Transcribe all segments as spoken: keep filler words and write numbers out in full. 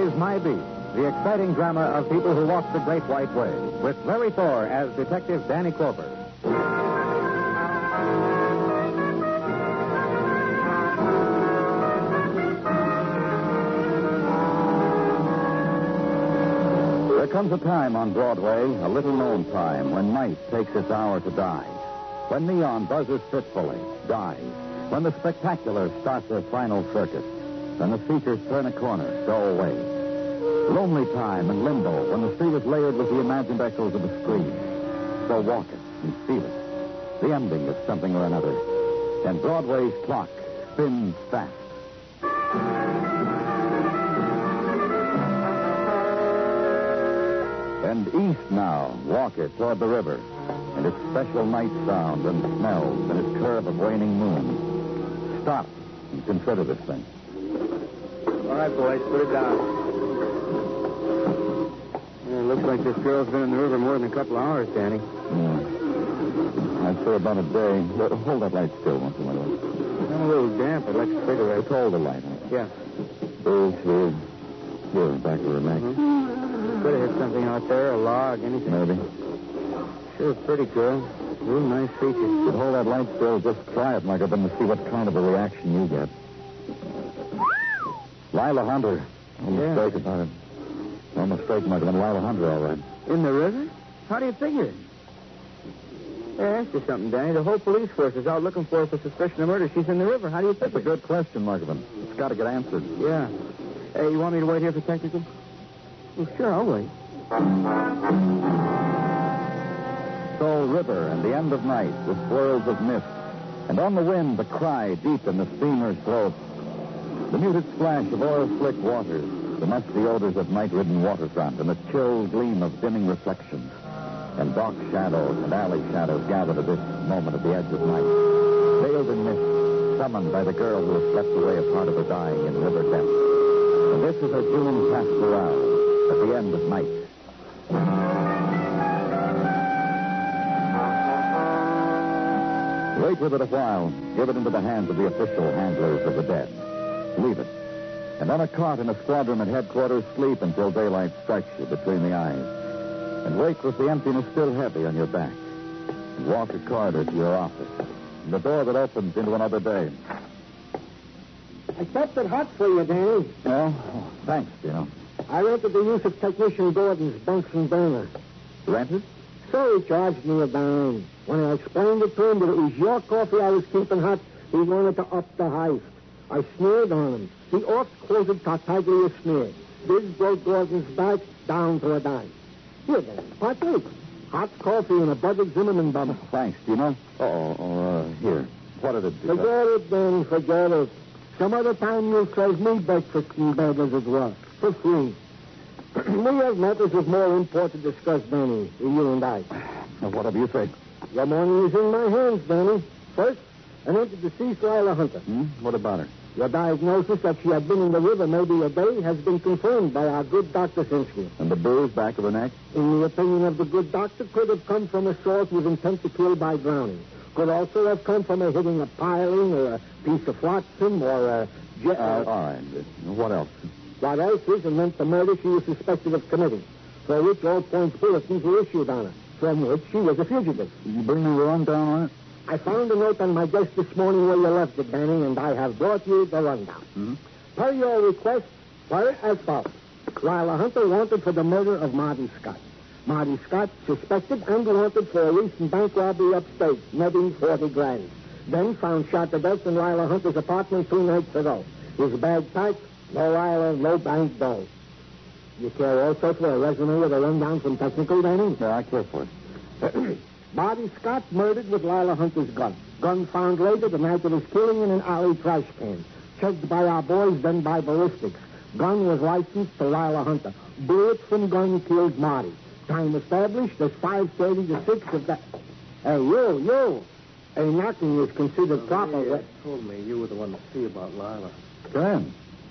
is My Beat, the exciting drama of people who walk the Great White Way, with Larry Thor as Detective Danny Clover. There comes a time on Broadway, a little-known time, when night takes its hour to die. When neon buzzes fitfully, dies. When the spectacular starts their final circus. When the features turn a corner, go away. Lonely time and limbo, when the street is layered with the imagined echoes of the screen. So walk it and feel it. The ending of something or another. And Broadway's clock spins fast. And east now, walk it toward the river, and its special night sound and smells and its curve of waning moon. Stop and consider this thing. All right, boys, put it down. Yeah, it looks like this girl's been in the river more than a couple of hours, Danny. Yeah. I'd say about a day. But hold that light still once in a while. I'm a little damp. I'd like a cigarette. Just hold the light. Huh? Yeah. Oh, here. Here, back of her neck. Mm-hmm. Could have hit something out there, a log, anything. Maybe. Sure, pretty girl. Real nice features. But hold that light still. Just try it, Margaret, and see what kind of a reaction you get. Lila Hunter. No Yeah. mistake about it. No mistake, Margaret. Lila Hunter, all right. In the river? How do you figure? Hey, ask you something, Danny. The whole police force is out looking for her for suspicion of murder. She's in the river. How do you figure? That's a good question, Margaret. It's got to get answered. Yeah. Hey, you want me to wait here for technical? Well, sure, I'll wait. So, river and the end of night with swirls of mist. And on the wind, the cry deep in the steamer's throat. The muted splash of oil-slick waters. The musty odors of night-ridden waterfront. And the chill gleam of dimming reflections. And dark shadows and alley shadows gathered at this moment at the edge of night. Veiled in mist, summoned by the girl who has slept away a part of her dying in river depths. And this is a June pastoral at the end of night. Wait with it a while. Give it into the hands of the official handlers of the dead. Leave it. And on a cot in a squadron at headquarters, sleep until daylight strikes you between the eyes. And wake with the emptiness still heavy on your back. And walk a corridor to your office. And the door that opens into another day. I kept it hot for you, Danny. Oh, oh thanks, Dino. I rented the use of Technician Gordon's Bunsen burner. Rented? So he charged me a dime. When I explained it to him that it was your coffee I was keeping hot, he wanted to up the heist. I sneered on him. He oft-quoted Tartaglia sneer. This broke Gordon's back down to a dime. Here, then, partake. Hot coffee and a buttered Zimmerman bubble. Thanks, Dino. Oh, oh uh, here. What did it do? Forget it, Danny, forget it. Some other time you'll serve me breakfast in bed as it was, for free. We have matters of more import to discuss, Danny, you and I. Now, whatever you say. Your morning is in my hands, Danny. First, an entered deceased Lila Hunter. Hmm? What about her? Your diagnosis that she had been in the river maybe a day has been confirmed by our good Doctor Sinsky. And the bruise back of her neck? In the opinion of the good doctor, could have come from assault with intent to kill by drowning. Could also have come from a hitting a piling or a piece of flotsam or a... Je- uh, all right. What else? What else is and meant the murder she was suspected of committing, for which all points bulletins were issued on her, from which she was a fugitive. Did you bring me the rundown on it? I found a note on my desk this morning where you left it, Danny, and I have brought you the rundown. Mm-hmm. Per your request, for it as follows. Lila Hunter wanted for the murder of Marty Scott. Marty Scott suspected and wanted for a recent bank robbery upstate, netting forty grand. Then found shot to death in Lila Hunter's apartment two nights ago. His bag packed, no Lila, no bank dough. You care also for a resume with a rundown from technical, Danny? Yeah, I care for it. Marty Scott murdered with Lila Hunter's gun. Gun found later the night of his killing in an alley trash can. Checked by our boys, then by ballistics. Gun was licensed to Lila Hunter. Bullet from gun killed Marty. Time established as five thirty to six of that. Hey, you, you. A knocking is considered proper. They uh, told me you were the one to see about Lila. Graham.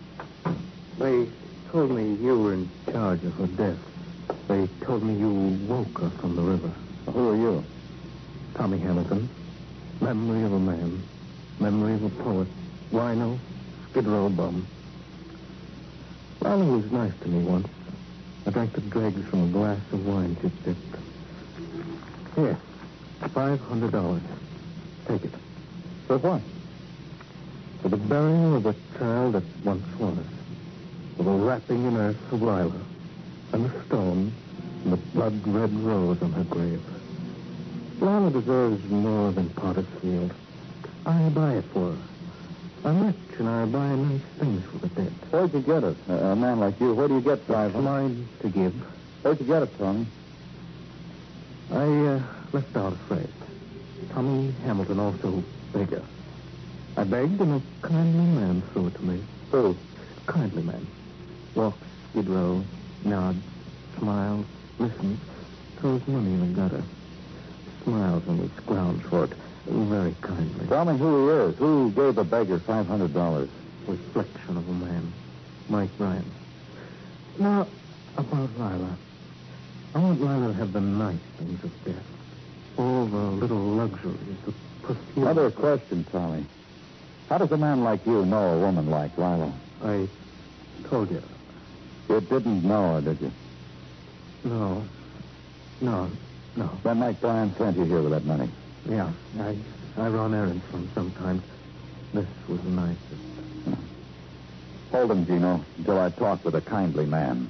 They told me you were in charge of her death. They told me you woke her from the river. Who are you? Tommy Hamilton. Memory of a man. Memory of a poet. Rhino. Skid Row bum. Lila was nice to me once. I drank the dregs from a glass of wine she'd dipped. Here, five hundred dollars. Take it. For what? For the burial of a child that once was. For the wrapping in earth of Lila. And the stone and the blood-red rose on her grave. Lila deserves more than potter's field. I buy it for her. I'm rich, and I buy nice things for the dead. Where'd you get it? A, a man like you, where do you get five It's hundred? mine to give. Where'd you get it, Tony? I uh, left out a phrase. Tommy Hamilton, also beggar. I begged, and a kindly man threw it to me. Who? Kindly man. Walks, Skid Row, nods, smiles, listens, throws money in the gutter. Smiles and we scrounge for it very kindly. Tell me who he is. Who gave the beggar five hundred dollars? Reflection of a man. Mike Ryan. Now, about Lila. I want Lila to have the nice things of death. All the little luxuries, the perfume. Another question, Tommy. How does a man like you know a woman like Lila? I told you. You didn't know her, did you? No. No. No. Then Mike Bryan sent you here with that money. Yeah. I I run errands for him sometimes. This was the nicest. Hold him, Gino, until I talk with a kindly man.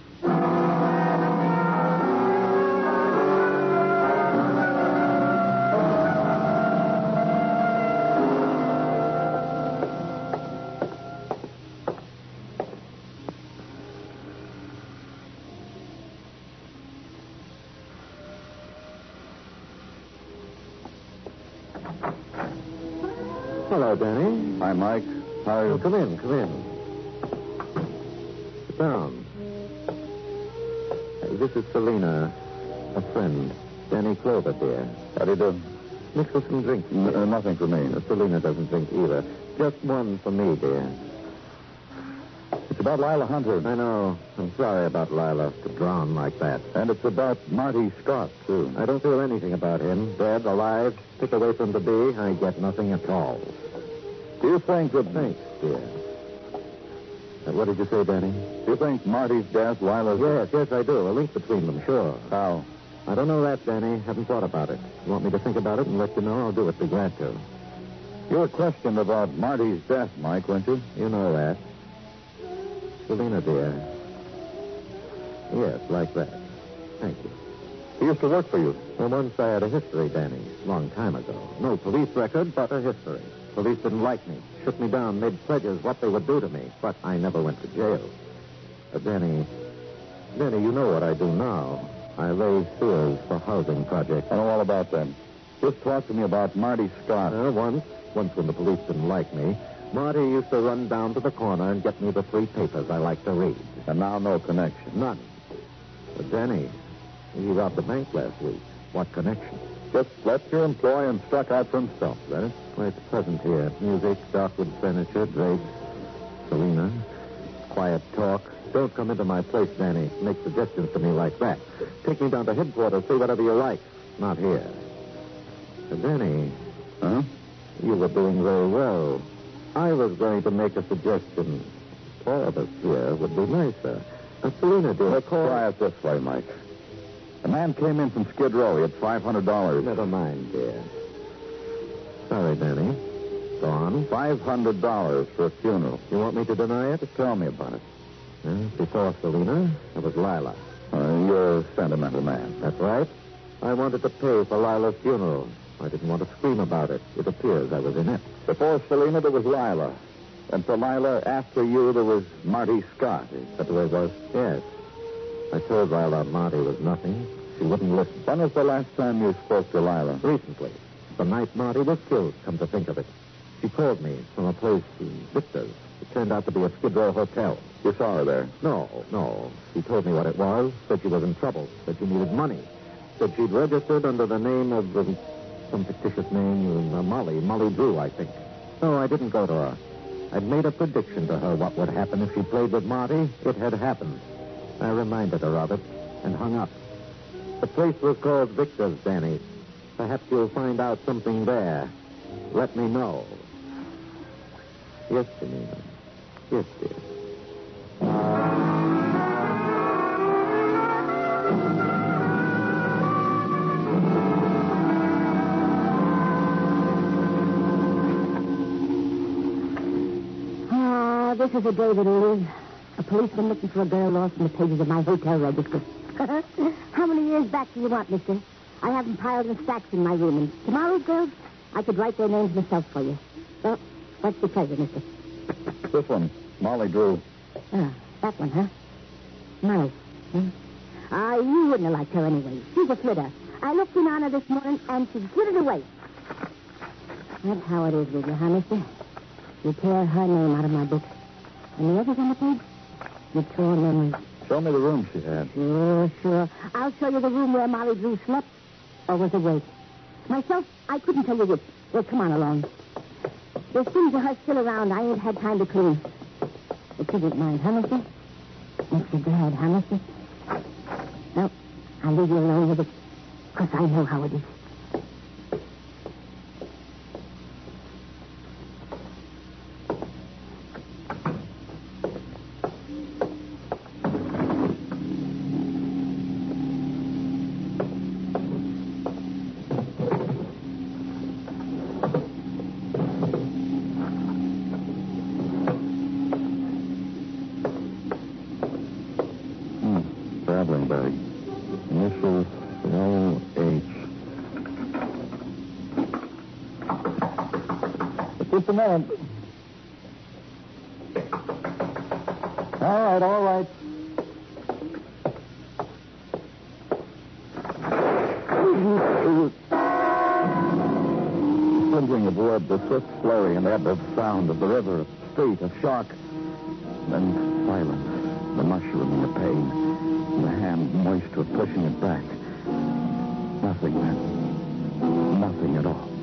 Hello, Danny. Hi, Mike. How are Oh, you? come in, come in. Sit down. Uh, This is Selena, a friend. Danny Clover, dear. How do you do? Mix us some drinks. N- uh, nothing for me. Uh, Selena doesn't drink either. Just one for me, dear. It's about Lila Hunter. I know. I'm sorry about Lila to drown like that. And it's about Marty Scott, too. I don't feel anything about him. Dead, alive, pick away from the bee, I get nothing at all. Do you think that... Thanks, dear. Uh, what did you say, Danny? Do you think Marty's death, Lila's... Yes, yes, I do. A link between them, sure. How? I don't know that, Danny. Haven't thought about it. You want me to think about it and let you know? I'll do it. Be glad to. You were questioned about Marty's death, Mike, weren't you? You know that. Selena, dear. Yes, like that. Thank you. He used to work for you. Well, once I had a history, Danny. Long time ago. No police record, but a history. Police didn't like me. Shook me down, made pledges what they would do to me. But I never went to jail. Uh, Danny, Danny, you know what I do now. I lay sewers for housing projects. I know all about that. Just talk to me about Marty Scott. Uh, once, once when the police didn't like me, Marty used to run down to the corner and get me the free papers I like to read. And now no connection. None. But Danny, he robbed the bank last week. What connection? Just left your employ and struck out for himself, is that it? Well, it's pleasant here. Music, darkwood furniture, drapes, Selena, quiet talk. Don't come into my place, Danny. Make suggestions to me like that. Take me down to headquarters, say whatever you like. Not here. Uh, Danny, Huh? you were doing very well. I was going to make a suggestion. All of us here would be nicer. Uh, Selena, dear, Let's call... try it this way, Mike. A man came in from Skid Row. He had five hundred dollars. Never mind, dear. Sorry, Danny. Go on. five hundred dollars for a funeral. You want me to deny it? Tell me about it. Uh, before Selena, it was Lila. Uh, you're a sentimental man. That's right. I wanted to pay for Lila's funeral. I didn't want to scream about it. It appears I was inept. Before Selena, there was Lila. And for Lila, after you, there was Marty Scott. Is that the way it was? Yes. I told Lila Marty was nothing. She wouldn't listen. When was the last time you spoke to Lila? Recently. The night Marty was killed, come to think of it. She called me from a place in Victor's. It turned out to be a Skid Row hotel. You saw her there. No, no. She told me what it was, said she was in trouble, said she needed money. Said she'd registered under the name of um, some fictitious name, uh, Molly, Molly Drew, I think. No, I didn't go to her. I'd made a prediction to her what would happen if she played with Marty. It had happened. I reminded her of it and hung up. The place was called Victor's, Danny. Perhaps you'll find out something there. Let me know. Yes, Janina. Yes, dear. Well, this is a day that'll live. A policeman looking for a girl lost in the pages of my hotel register. How many years back do you want, mister? I have them piled in stacks in my room, and tomorrow's girls, I could write their names myself for you. Well, what's your pleasure, mister? This one, Molly Drew. Ah, that one, huh? Molly. Hmm? Ah, you wouldn't have liked her anyway. She's a flitter. I looked in on her this morning, and she flitted away. That's how it is with you, huh, mister? You tear her name out of my book. And the others on the page? You tore memories. Show me the room she had. Sure, sure. I'll show you the room where Molly Drew slept or was awake. Myself, I couldn't tell you which. Well, come on along. There's things of her still around I ain't had time to clean. But you didn't mind, huh, mister? Makes you glad, huh, mister? No, I'll leave you alone with it, because I know how it is. Traveling bag. Initials L H. Just a minute. All right, all right. Splintering of wood, the swift flurry and ebb of sound of the river, of street, of shark. Then silence, the mushrooming of pain. The hand moist with pushing it back. Nothing then. Nothing at all.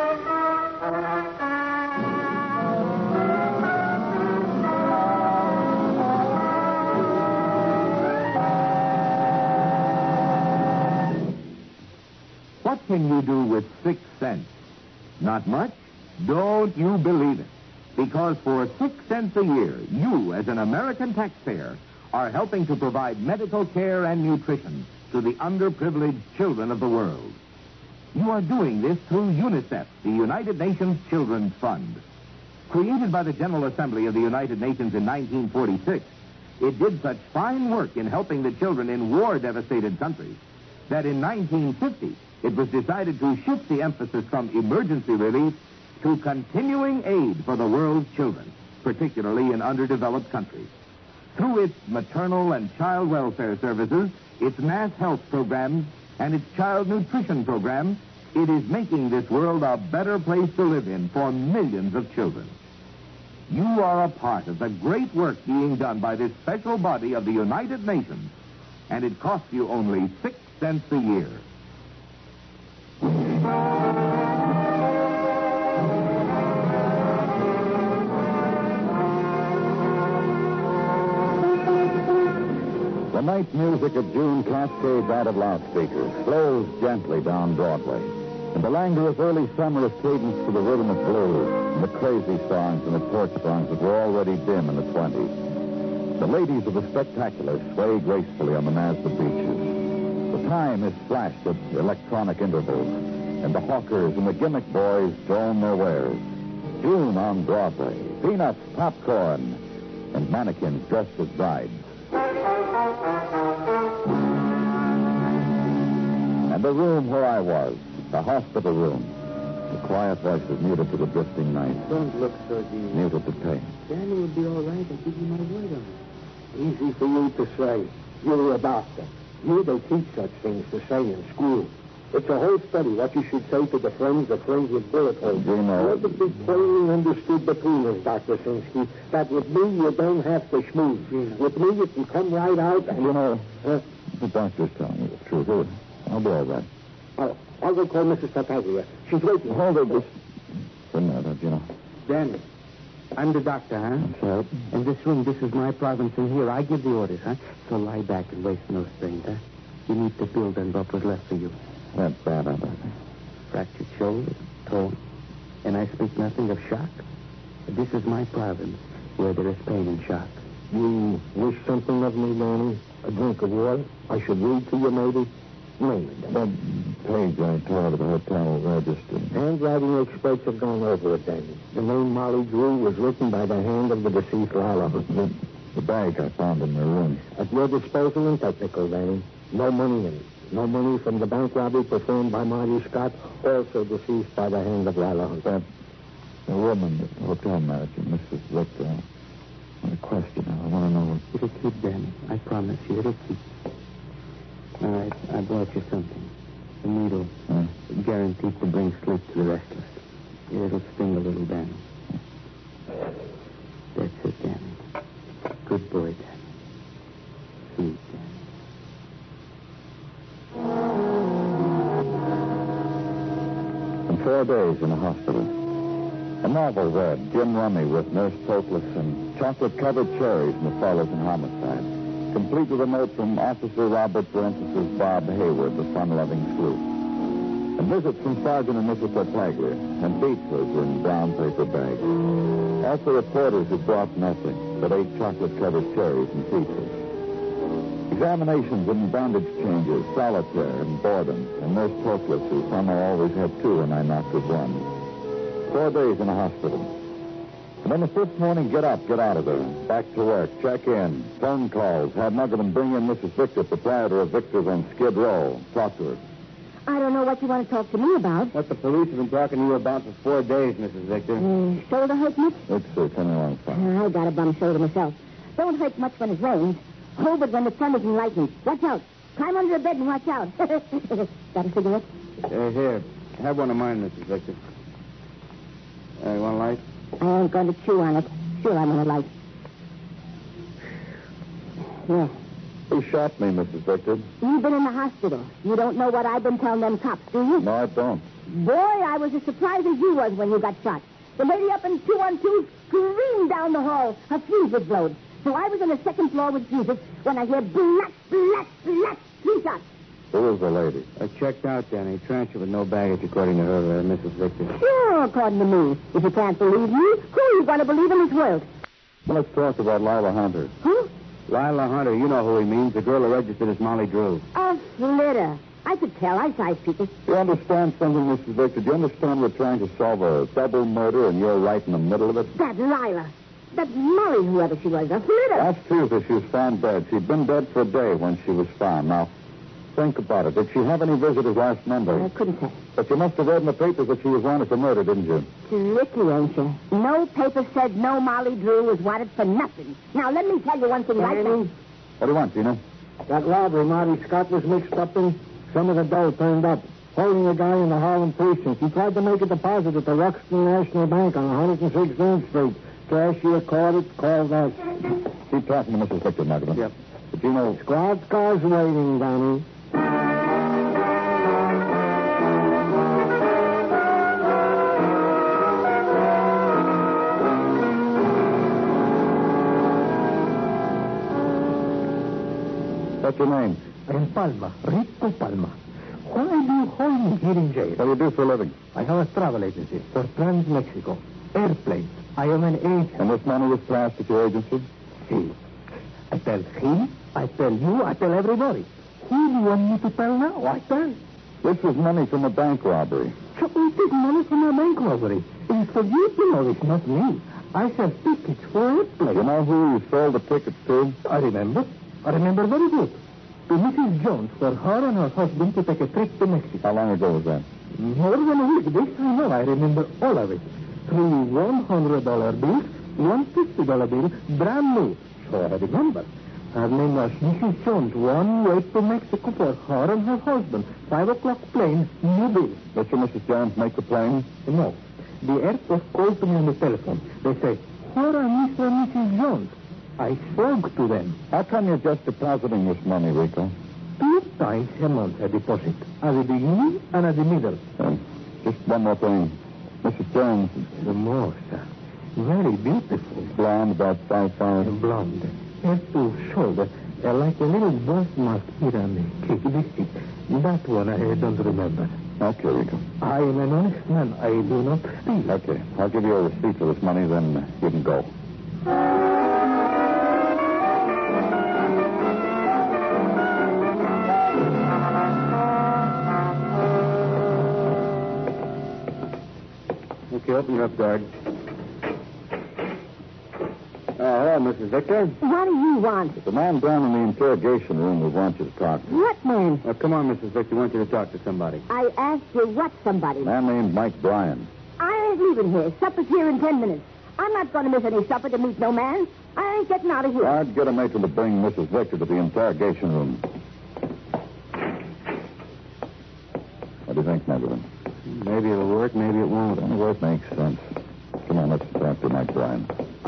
What can you do with six cents? Not much? Don't you believe it. Because for six cents a year, you, as an American taxpayer, are helping to provide medical care and nutrition to the underprivileged children of the world. You are doing this through UNICEF, the United Nations Children's Fund. Created by the General Assembly of the United Nations in nineteen forty-six, it did such fine work in helping the children in war-devastated countries that in nineteen fifty, it was decided to shift the emphasis from emergency relief to continuing aid for the world's children, particularly in underdeveloped countries. Through its maternal and child welfare services, its mass health programs, and its child nutrition programs, it is making this world a better place to live in for millions of children. You are a part of the great work being done by this special body of the United Nations, and it costs you only six cents a year. The night music of June cascades out of loudspeakers, flows gently down Broadway. And the languorous early summer is cadenced to the rhythm of blues and the crazy songs and the torch songs that were already dim in the twenties. The ladies of the spectacular sway gracefully on the Mazda beaches. The time is flashed at electronic intervals, and the hawkers and the gimmick boys drone their wares. June on Broadway, peanuts, popcorn, and mannequins dressed as brides. And the room where I was, the hospital room. The quiet voices muted to the drifting night. Don't look so deep. Muted to pain. Danny will be all right. I'll give you my word on it. Easy for you to say. You're a doctor. You don't teach such things to say in school. It's a whole study what you should say to the friends of friends with bullet holes. Gino. Let it be plainly understood between us, Doctor Sinsky, that with me you don't have to schmooze. Mm. With me you can come right out and... You know, uh, the doctor's telling you the truth. I'll be all right. I'll, I'll go call Missus Tartaglia. She's waiting. Hold it just a minute, you know. Danny, I'm the doctor, huh? So? In this room, this is my province, and here I give the orders, huh? So lie back and waste no strength, huh? You need to build on what was left for you. That's bad, I bet. Fractured shoulder, toe, and I speak nothing of shock. This is my province, where there is pain and shock. You wish something of me, Danny? A drink of water? I should read to you, maybe? name? That page I tore out of the hotel register. Handwriting experts have gone over it, then. The name Molly Drew was written by the hand of the deceased Lila. The, the bag I found in the room. At your disposal and technical, Danny. No money in it. No money from the bank robbery performed by Marty Scott, also deceased by the hand of Lila Hunter. That the woman, the hotel manager, Missus Victor. I want to question her. I want to know what... It'll keep, Danny. I promise you, it'll keep. All right, I brought you something. A needle. Huh? Guaranteed to bring sleep to the restless. It'll sting a little, Danny. That's it, Danny. Good boy, Danny. Sweet, Danny. In four days in the hospital. A novel read, Jim Rummy with Nurse Topless and chocolate-covered cherries in the follows in homicide. Complete with a note from Officer Robert parenthesis Bob Hayward, the fun-loving sleuth. And visits from Sergeant and Missus Tartaglia, and pizzas in brown paper bags. Also reporters who brought nothing, but ate chocolate-covered cherries and pizzas. Examinations and bandage changes, solitaire and boredom, and Nurse Topless, who somehow always had two and I knocked with one. Four days in a hospital. And then the fifth morning, get up, get out of there. Back to work, check in, phone calls, have Muggavan bring in Missus Victor, proprietor of Victor's on Skid Row. Talk to her. I don't know what you want to talk to me about. What the police have been talking to you about for four days, Missus Victor. Uh, shoulder hurt much? It's uh, coming along fine. Uh, I got a bum shoulder myself. Don't hurt much when it rains. Oh, but when the thunder and lightning. Watch out. Climb under the bed and watch out. Got a cigarette? Uh, here, have one of mine, Missus Victor. Uh, you want a light? I ain't going to chew on it. Sure, I'm going to light. Yeah. Who shot me, Missus Victor? You've been in the hospital. You don't know what I've been telling them cops, do you? No, I don't. Boy, I was as surprised as you was when you got shot. The lady up in two one two screamed down the hall. Her fuse was blowed. So I was on the second floor with Jesus when I hear black, black, black, three shots. Who was the lady? I checked out, Danny. Transfer with no baggage, according to her, uh, Missus Victor. Sure, according to me. If you can't believe me, who are you going to believe in this world? Well, let's talk about Lila Hunter. Huh? Lila Hunter, you know who he means. The girl who registered as Molly Drew. A flitter. I could tell. I size people. Do you understand something, Missus Victor? Do you understand we're trying to solve a double murder and you're right in the middle of it? That Lila. That Molly, whoever she was. A flitter. That's Tuesday. She was found dead. She'd been dead for a day when she was found. Now, think about it. Did she have any visitors last Monday? I couldn't tell. But you must have read in the papers that she was wanted for murder, didn't you? Tricky, ain't you? No paper said no Molly Drew was wanted for nothing. Now, let me tell you one thing right now. What do you want, Gina? That robbery Marty Scott was mixed up in, some of the dough turned up. Holding a guy in the Harlem precinct. He tried to make a deposit at the Ruxton National Bank on one hundred sixteenth Street. Cashier called it, called us. Keep talking to Missus Victor, Muggavan. Yep. But you know... Squad car's waiting, Donnie. What's your name? I am Palma, Rico Palma. Why do you hold me here in jail? What do you do for a living? I have a travel agency for Trans-Mexico. Airplanes. I am an agent. And this money was passed at your agency? See, I tell him, I tell you, I tell everybody. Who do you want me to tell now? I tell. This was money from a bank robbery. So it is money from a bank robbery. It is for you to know this, not me. I sell tickets for airplanes. You know who you sold the tickets to? I remember. I remember very good. To Missus Jones for her and her husband to take a trip to Mexico. How long ago was that? More than a week. This I know. I remember all of it. Three one hundred dollar bills, one fifty dollar bill, brand new. So I remember. Her name was Missus Jones. One way to Mexico for her and her husband. Five o'clock plane, new bill. Mister and Missus Jones make the plane? No. The airport called to me on the telephone. They say, where are Mister and Missus Jones? I spoke to them. How come you're just depositing this money, Rico? Two times a month I deposit. At the beginning and at the middle. Uh, just one more thing. Missus Jones. The more, sir. Very beautiful. Blonde, about five five. Blonde. Head to shoulder. Uh, like a little birthmark here on the cheek. This cheek. That one I don't remember. Okay, Rico. I am an honest man. I do not steal. Okay. I'll give you a receipt for this money, then uh, you can go. open her up, guard. Oh, hello, Missus Victor. What do you want? The man down in the interrogation room would want you to talk to. What man? Oh, come on, Missus Victor. I want you to talk to somebody. I asked you what somebody. A man named Mike Bryan. I ain't leaving here. Supper's here in ten minutes. I'm not going to miss any supper to meet no man. I ain't getting out of here. I'd get a matron to bring Missus Victor to the interrogation room. What do you think, Madeline? Maybe it'll work, maybe it won't. Anyway, it makes sense. Come on, let's talk to Mike Bryan.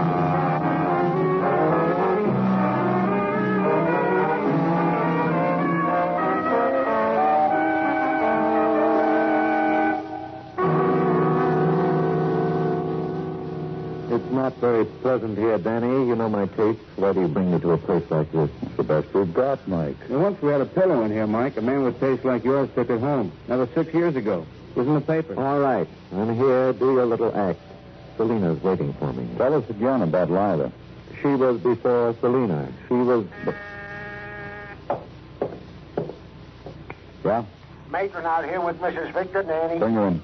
It's not very pleasant here, Danny. You know my tastes. Why do you bring me to a place like this? It's the best we've got, Mike. Now, once we had a pillow in here, Mike. A man with taste like yours took it home. That was six years ago. It was in the paper. All right. I'm here. Do your little act. Selina's waiting for me. Tell us again about Lila. She was before Selina. She was... Yeah? Matron out here with Missus Victor, Danny. Bring her in.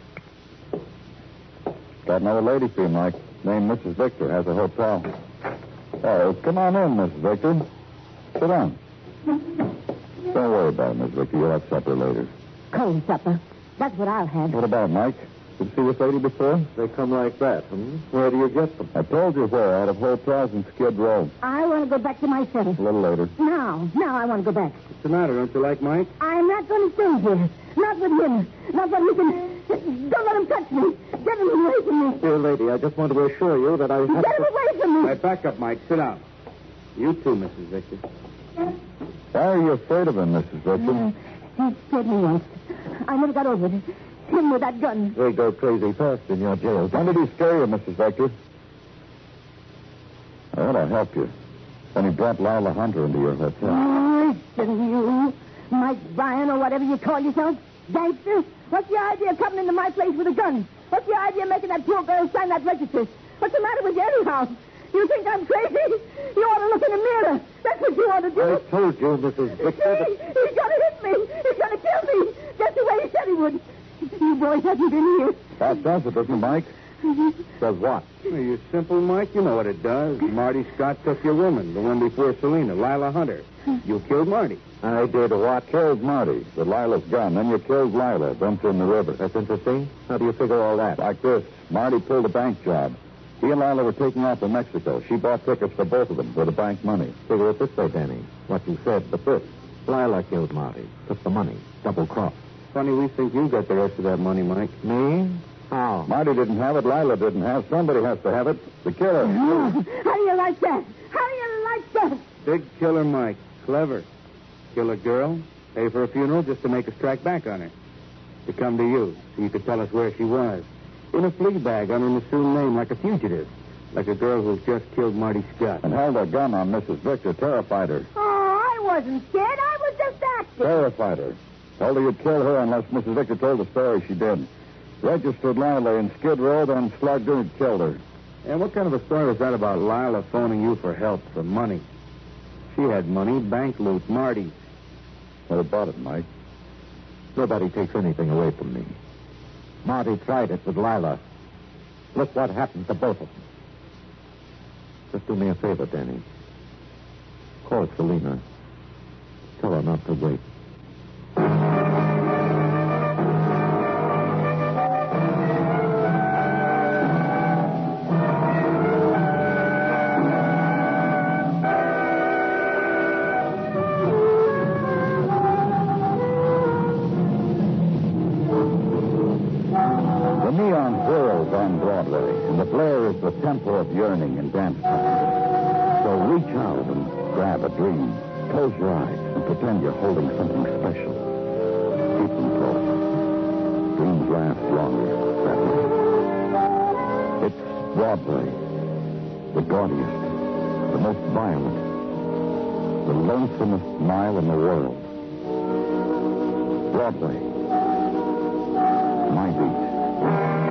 Got another lady for you, Mike. Named Missus Victor. Has a hotel. Oh, come on in, Missus Victor. Sit down. Don't worry about it, Miss Victor. You'll have supper later. Cold supper. That's what I'll have. What about Mike? Did you see this lady before? They come like that, hmm? Where do you get them? I told you where. Out of hotels in Skid Row. I want to go back to my cell. A little later. Now. Now I want to go back. What's the matter? Don't you like Mike? I'm not going to stay here. Not with him. Not when he can... Don't let him touch me. Get him away from me. Dear lady, I just want to assure you that I have Get him to... away from All me. right, back up, Mike. Sit down. You too, Missus Victor. Why are you afraid of him, Missus Victor? Uh, he scared me once. I never got over it. Him with that gun. They go crazy fast in your jail. When did he scare you, Missus Victor? I want to help you. When he brought Lila Hunter into your hotel. Oh, listen, you. Mike Bryan or whatever you call yourself. Gangster. What's your idea of coming into my place with a gun? What's your idea of making that poor girl sign that register? What's the matter with you anyhow? You think I'm crazy? You ought to look in the mirror. That's what you ought to do. I told you, Missus Victor, He, that... he's going to hit me. He's going to kill me. Just the way he said he would. You boys haven't been here. That does it, doesn't it, Mike? Does what? Well, you're simple, Mike. You know what it does. Marty Scott took your woman, the one before Selina, Lila Hunter. You killed Marty. I did what? Killed Marty with Lila's gun. Then you killed Lila, dumped her in the river. That's interesting. How do you figure all that? Like this. Marty pulled a bank job. He and Lila were taking off to Mexico. She bought tickets for both of them for the bank money. Figure it this way, Danny. What you said, but this. Lila killed Marty. Took the money. Double cross. Funny we think you got the rest of that money, Mike. Me? How? Marty didn't have it. Lila didn't have. Somebody has to have it. The killer. Oh, how do you like that? How do you like that? Big killer, Mike. Clever. Kill a girl, pay for a funeral just to make us track back on her. To come to you, so you could tell us where she was. In a flea bag under an assumed name, like a fugitive. Like a girl who's just killed Marty Scott. And held a gun on Missus Victor. Terrified her. Oh, I wasn't scared. I was just acting. Terrified her. Told her you'd kill her unless Missus Victor told the story she did. Registered Lila in Skid Row, then slugged her and killed her. And what kind of a story was that about Lila phoning you for help, for money? She had money, bank loot, Marty. What about it, Mike? Nobody takes anything away from me. Marty tried it with Lila. Look what happened to both of them. Just do me a favor, Danny. Call Selina. Tell her not to wait. The neon whirls on Broadway, and the blare is the tempo of yearning and dance time. So reach out and grab a dream. Close your eyes and pretend you're holding something special. Keep them closed. Dreams last longer that way. It's Broadway. The gaudiest, the most violent, the lonesomest mile in the world. Broadway. My beat.